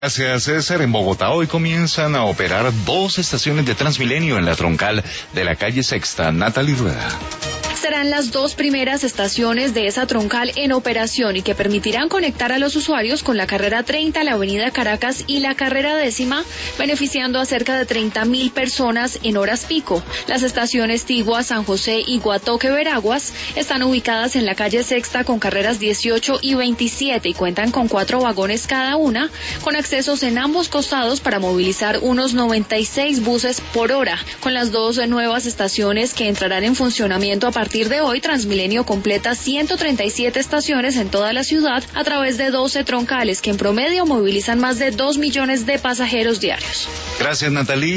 Gracias, César. En Bogotá hoy comienzan a operar 2 estaciones de Transmilenio en la troncal de la calle Sexta. Natalie Rueda. Serán las 2 primeras estaciones de esa troncal en operación y que permitirán conectar a los usuarios con la carrera 30, la avenida Caracas y la carrera 10ª, beneficiando a cerca de 30.000 personas en horas pico. Las estaciones Tigua, San José y Guatoque Veraguas están ubicadas en la calle Sexta con carreras 18 y 27 y cuentan con 4 vagones cada una, con accesos en ambos costados para movilizar unos 96 buses por hora. Con las 2 nuevas estaciones que entrarán en funcionamiento a partir de hoy, Transmilenio completa 137 estaciones en toda la ciudad a través de 12 troncales que en promedio movilizan más de 2 millones de pasajeros diarios. Gracias, Natalie.